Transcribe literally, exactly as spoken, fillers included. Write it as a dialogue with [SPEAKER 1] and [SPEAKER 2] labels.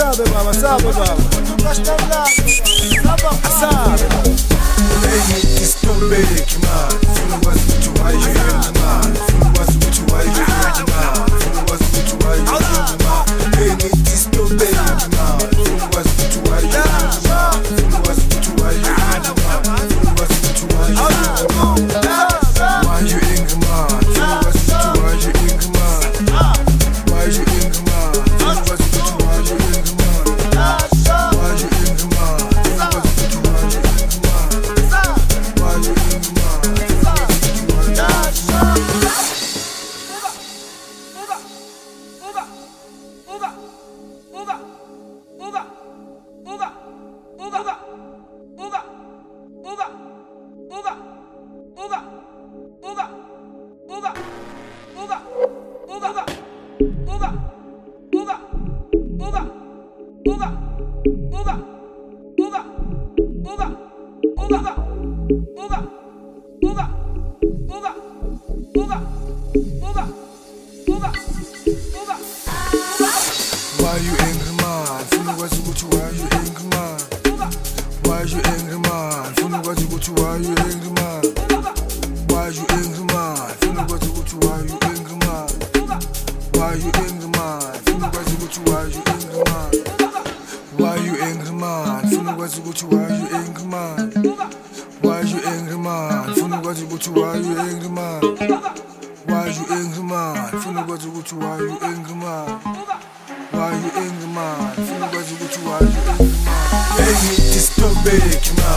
[SPEAKER 1] Sabe baba, sabe baba. Sabe.
[SPEAKER 2] Hey, stop it, man. Funa was to why you in man. Funa was to why you in man. Funa was to why you in man. Hey, stop it, man. Funa was to why you in man. Funa was to why you in man. Funa was to why you in man. Why you in man? Funa was to why you in man. Why you in man? Funa was to why you in man. Why you in man? Funa was to why you in man. Why you in man? Why you angry man? Funa was to why you angry man? Why you angry man? Funa was to why you angry man? Why you angry man? Funa was to why you angry man? Why you angry man? Funa was to why you angry man? Why you angry man? Funa was to why you angry man? Why you angry man? Funa was to why you angry man? Why you angry man? Funa was to why you angry man? Why you angry man? Funa was to why you angry man? Hey, stop it, man.